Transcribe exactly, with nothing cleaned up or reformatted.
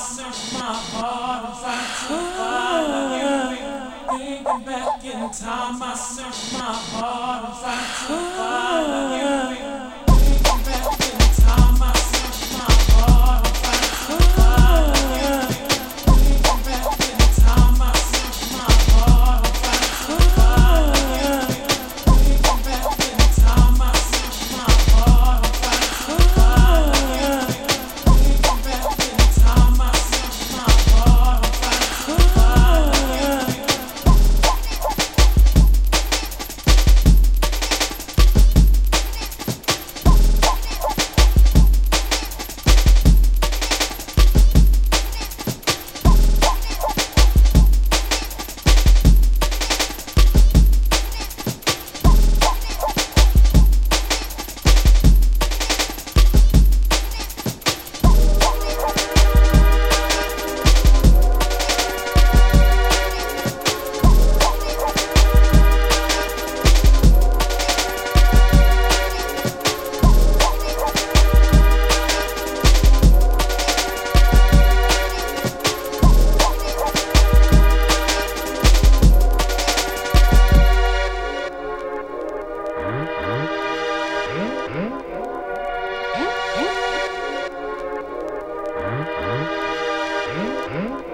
search my heart and try to find you. Thinking back in time, I search my heart and try to find you. Thinking back in time, I search my heart and try to find you. Thinking back in time, I search my heart and try to find you. Thinking back in time, I search my heart and try to find you. Thinking back in time, I search my heart and try to find you. Hmm?